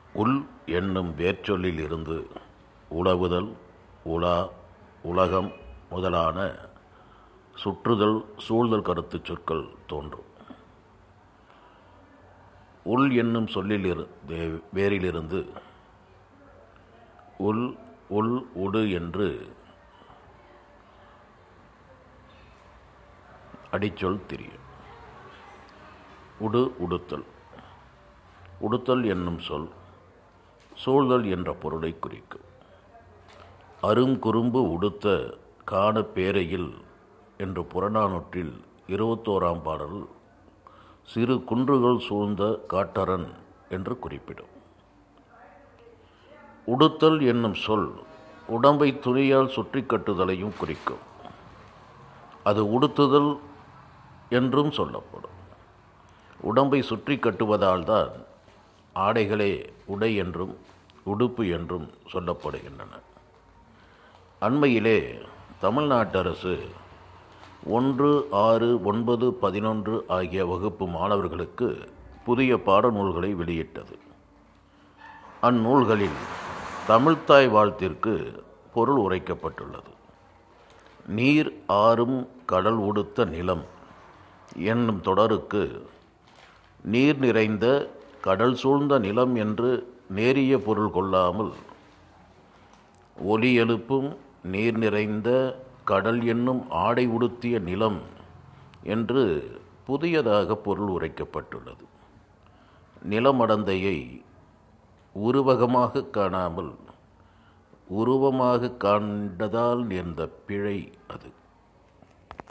உள் என்னும் வேர்ச்சொல்லில் இருந்து உலவுதல், உலா, உலகம் முதலான சுற்றுதல், சூழ்தல் கருத்துச் சொற்கள் தோன்றும். உள் என்னும் வேரிலிருந்து உள், உள், உடு என்று அடிச்சொல் திரியும். உடு, உடுத்தல். உடுத்தல் என்னும் சொல் சூழ்தல் என்ற பொருளை குறிக்கும். அருங்குறும்பு உடுத்த காண பேரையில் என்று புறநானூற்றில் 21ஆம் பாடல் சிறு குன்றுகள் சூழ்ந்த காட்டரன் என்று குறிப்பிடும். உடுத்தல் என்னும் சொல் உடம்பை துணியால் சுற்றி கட்டுதலையும் குறிக்கும். அது உடுத்துதல் என்றும் சொல்லப்படும். உடம்பை சுற்றி கட்டுவதால் தான் ஆடைகளே உடை என்றும் உடுப்பு என்றும் சொல்லப்படுகின்றன. அண்மையிலே தமிழ்நாட்டு அரசு 1, 6, 9, 11 ஆகிய வகுப்பு மாணவர்களுக்கு புதிய பாடநூல்களை வெளியிட்டது. அந்நூல்களில் தமிழ்த்தாய் வாழ்த்திற்கு பொருள் உரைக்கப்பட்டுள்ளது. நீர் ஆறும் கடல் உடுத்த நிலம் என்னும் தொடருக்கு நீர் நிறைந்த கடல் சூழ்ந்த நிலம் என்று நேரிய பொருள் கொள்ளாமல் ஒலி எழுப்பும் நீர் நிறைந்த கடல் என்னும் ஆடை உடுத்திய நிலம் என்று புதியதாக பொருள் உரைக்கப்பட்டுள்ளது. நிலமடந்தையை உருவகமாக காணாமல் உருவமாக காண்டதால் நேர்ந்த பிழை அது.